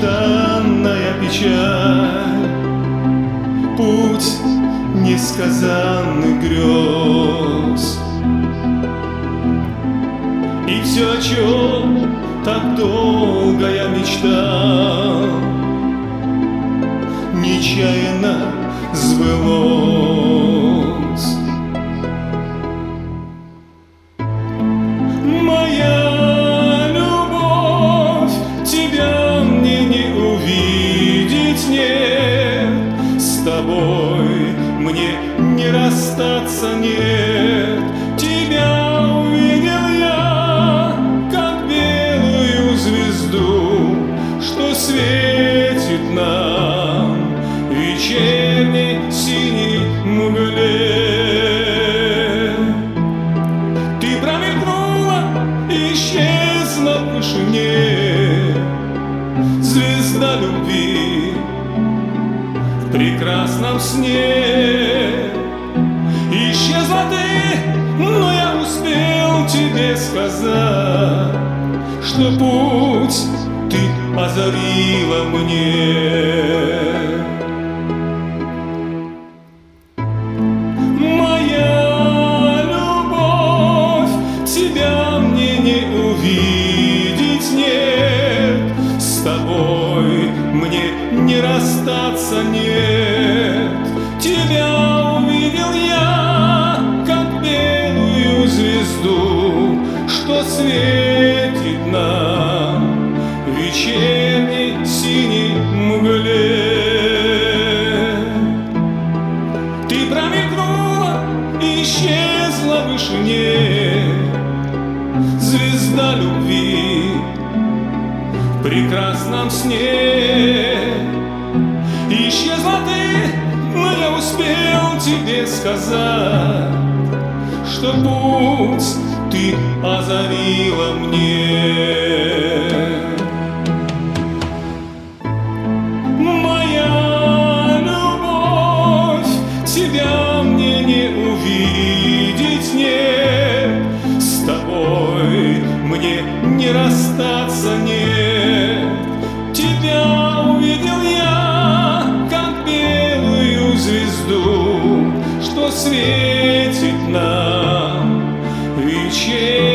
нежданная печаль, путь несказанных грез. И все, о чем так долго я мечтал, нечаянно сбылось. Моя любовь, тебя мне не увидеть, нет, с тобой мне не расстаться, нет. Тебя увидел я, как белую звезду, что светит нам в вечерней синей мгле. Ты промелькнула и исчезла в вышине, звезда любви в прекрасном сне. Исчезла ты, но я успел тебе сказать, что путь ты озарила мне. Моя любовь, тебя мне не увидеть, нет, с тобой мне не расстаться, нет. Тебя увидел я, как белую звезду, что светит нам в вечерней синей мгле. Ты промелькнула и исчезла в вышине, звезда любви в прекрасном сне. Исчезла ты, но я успел тебе сказать, что путь ты озарила мне. Моя любовь, тебя мне не увидеть, нет, с тобой мне не расстаться, нет. Тебя увидел я, как белую звезду, что светит нам в вечер.